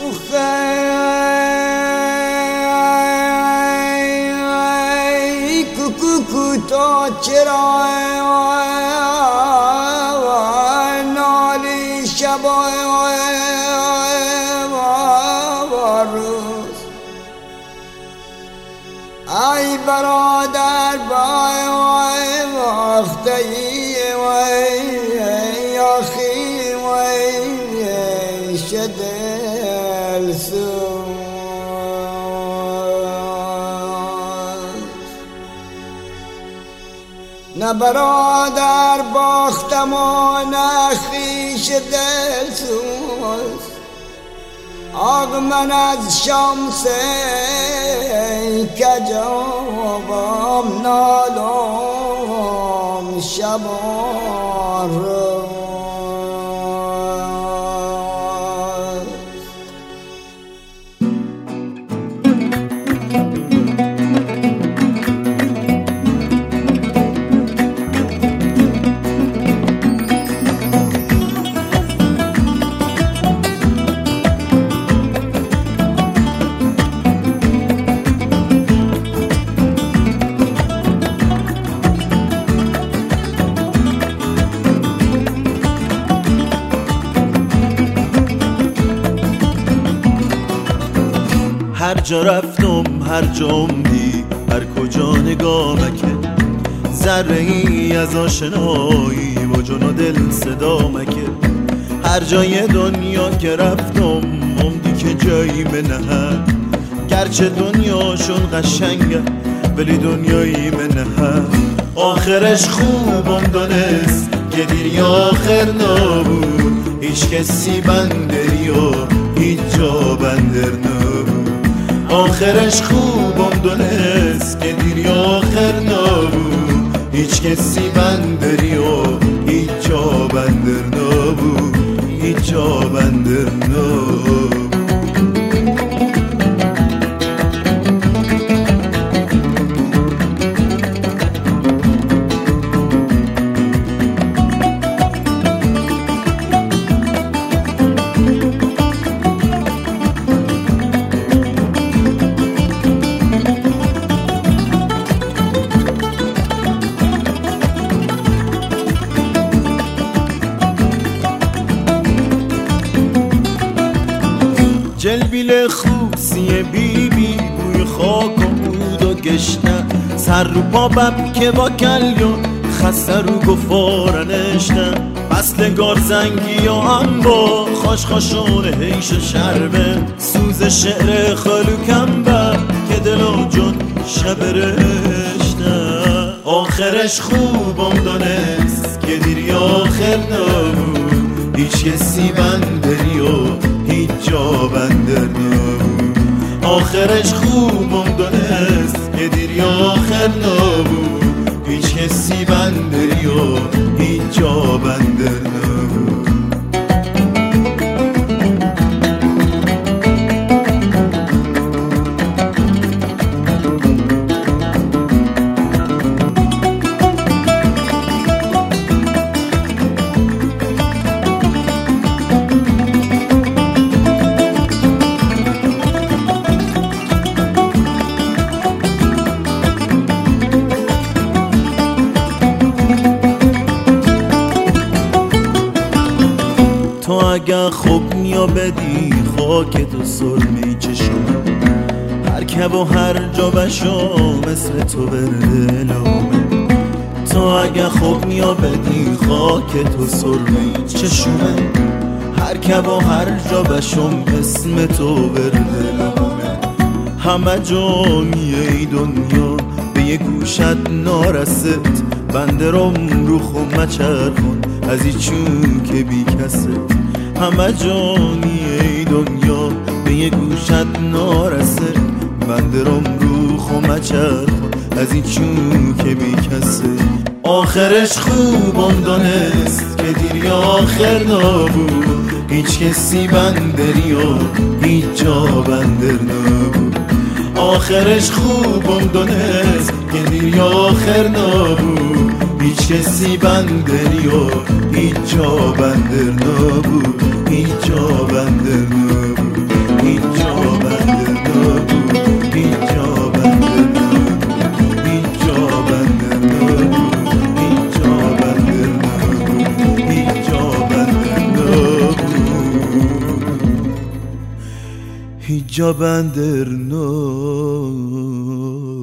تا چرا نالی شب و روز ای برادر بای وقتی وی آخی وی شدل سوز نه برادر باختم و نه خویش دل سوز آگ من از شمس کجابم نالم شب و روز هر جا رفتم هر جا عمدی هر کجا نگامکه ذره ای از آشنایی با جان و دل صدا مکه هر جای دنیا که رفتم عمدی که جایی منه گرچه دنیاشون قشنگه ولی دنیایی منه آخرش خوبم دانست که دیری آخر نبود هیچ کسی بندری و هیچ جا بندر نبود آخرش خوبم دونست که دیری آخر نبود هیچ کسی بندری و هیچ جا بندر نبود هیچ جا بندر نبود جلبیل خوصی بی بی بوی خاک و بود و گشنه سر رو پا بب که با کلیون خسته رو گفارنشنه فصل گارزنگی و هم با خوش خوشون حیش و شربه سوز شعر خلوکم بب که دل و جون شب رشنه آخرش خوبم دانست که دیری آخر نبود هیچ کسی بندری و هیچ جا بندر نبود آخرش خوبم دانست که دیری آخر نبود هیچ کسی بندری و هیچ جا بندر نبود تو اگه خوب یا بدی خاک تو سرمی چشم هر که و هر جا بشم مثل تو بردلم تو اگه خوب یا بدی خاک تو سرمی چشم هر که و هر جا بشم اسم تو بردلم همه جانی ای دنیا به یه گوشت نارست بندرم رو خمه چرخون از ایچون که بی کسه همه جانی ای دنیا به یه گوشت نارسه بندرم رو خمه چرخون از ایچون که بی کسه آخرش خوبم دانست که دیری آخر نبود هیچ کسی بندری و هیچ جا بندر نبود آخرش خوبم دانست که دیری آخر نبود هیچ کسی بندری و هیچ جا بندر نبود هیچ جا بندر نبود هیچ جا بندر نو